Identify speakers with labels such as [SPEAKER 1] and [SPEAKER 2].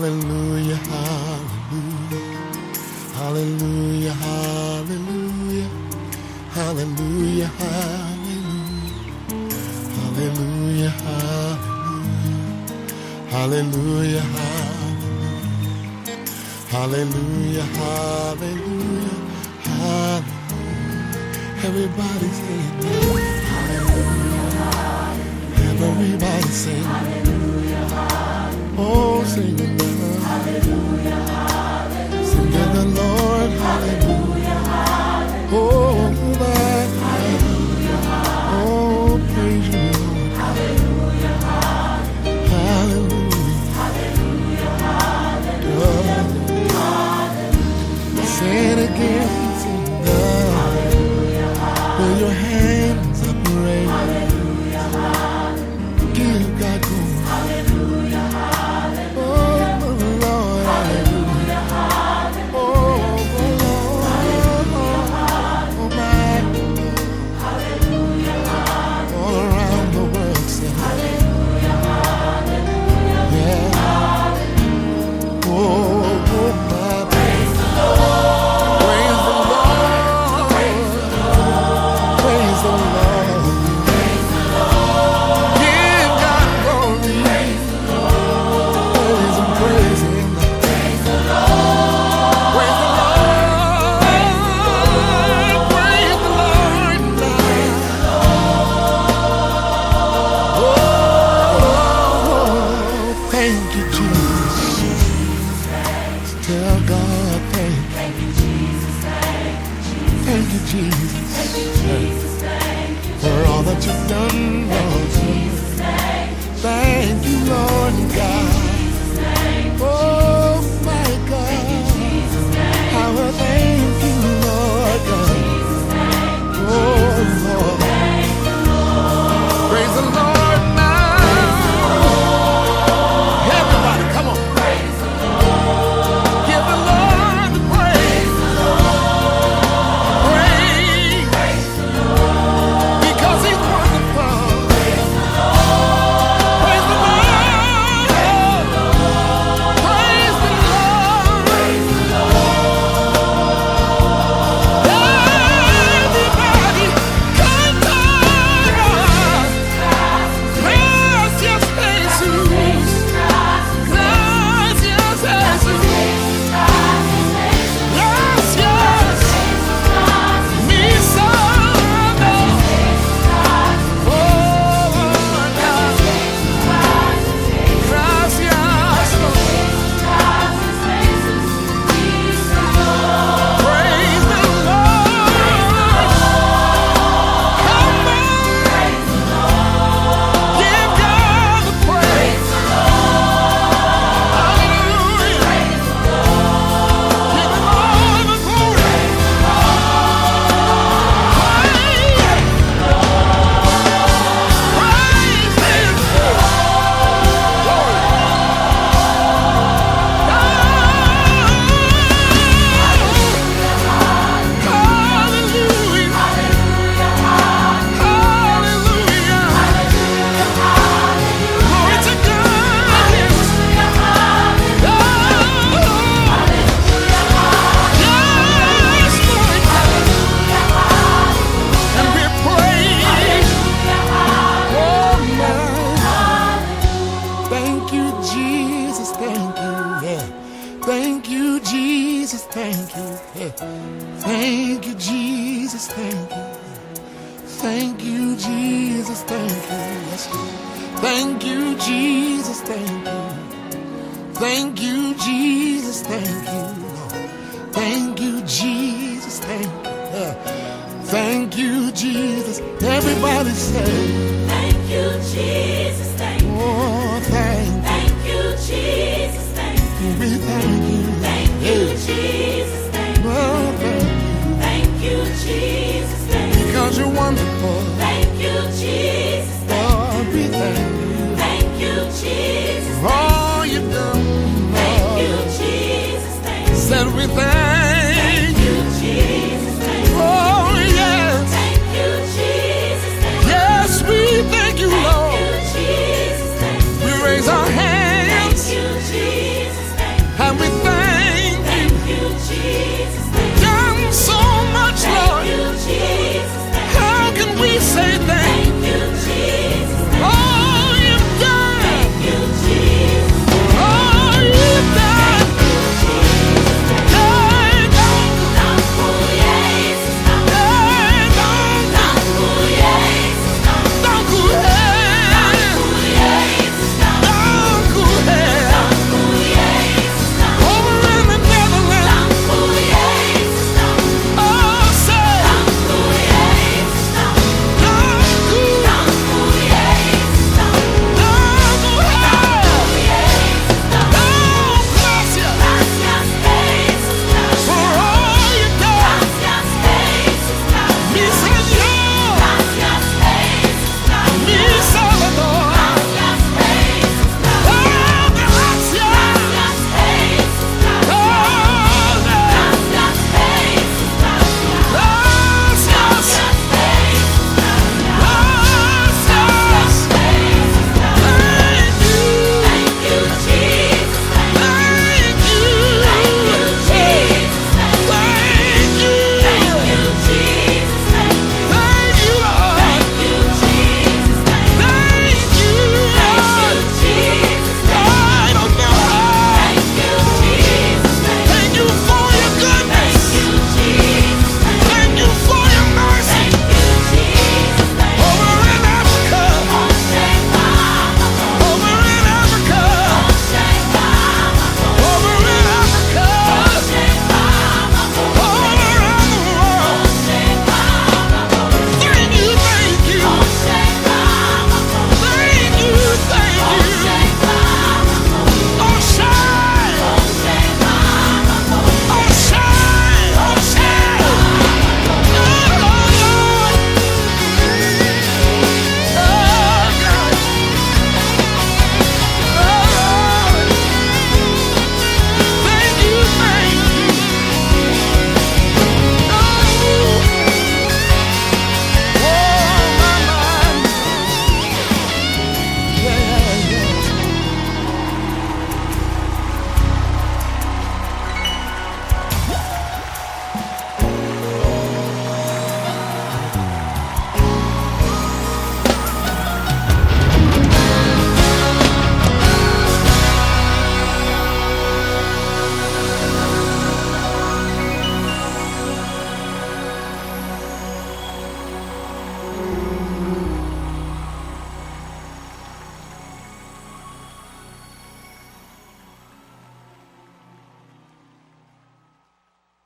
[SPEAKER 1] Hallelujah, hallelujah, hallelujah, hallelujah, hallelujah, hallelujah, hallelujah, hallelujah, hallelujah, hallelujah, hallelujah. Everybody sing hallelujah, everybody sing hallelujah, oh sing it hallelujah, sing to the Lord hallelujah, oh that hallelujah, oh praise you Lord hallelujah, hallelujah, hallelujah, say it again, sing with your hands up, raise. Hallelujah, hallelujah. Give God glory. Hallelujah, hallelujah. Oh, Lord. Hallelujah, hallelujah. Oh, Lord. Hallelujah, oh, my. Hallelujah, hallelujah. All around the world, say hallelujah, hallelujah. Yeah. Hallelujah. Oh, my. Praise the Lord. Praise the Lord. Praise the Lord. Praise the Lord. Give God glory. Praise the Lord. Praise Him, praise Him. Praise the Lord. Praise the Lord. Praise the Lord. Praise the Lord. Oh, thank you, Jesus. Tell God thank you, Jesus. Thank you, Jesus. For all that you've done, Lord. Thank you, Lord God. Oh, my God. I will thank you, Lord God. Oh, Lord. Praise the Lord now. Everybody, come on. Give the Lord the praise. Praise. Because He's wonderful. Praise the Lord. Praise the Lord. Praise the Lord. Everybody, come on. Gracias, Jesus. Gracias, Jesus. Gracias. Mi santo. Oh, God. Gracias. Praise the Lord. Come on. Give God the praise. Hallelujah. Give Him all the glory. Praise Him. Hallelujah. Hallelujah. Glory to God. Yes, Lord. And we praise. Oh, my. Thank you, Jesus. Thank you. Yeah. Thank you, Jesus. Thank you. Yeah. Thank you, Jesus. Thank you. Thank you, Jesus. Thank you. Yes, Lord. Thank you, Jesus. Thank you. Thank you, Jesus. Thank you. Thank you, Jesus. Thank you. Thank you, Jesus. Everybody say,
[SPEAKER 2] Thank you, Jesus, thank you.
[SPEAKER 1] oh, thank you.
[SPEAKER 2] Thank you, Jesus, thank you.
[SPEAKER 1] We thank you.
[SPEAKER 2] Thank you, Jesus, thank you.
[SPEAKER 1] Oh, thank you.
[SPEAKER 2] Thank you, Jesus, thank you.
[SPEAKER 1] Because you're wonderful.
[SPEAKER 2] Thank you, Jesus, thank
[SPEAKER 1] Oh, we thank you.
[SPEAKER 2] you. Thank you, Jesus,
[SPEAKER 1] For all you've done.
[SPEAKER 2] thank you, Jesus, thank you.
[SPEAKER 1] Said we thank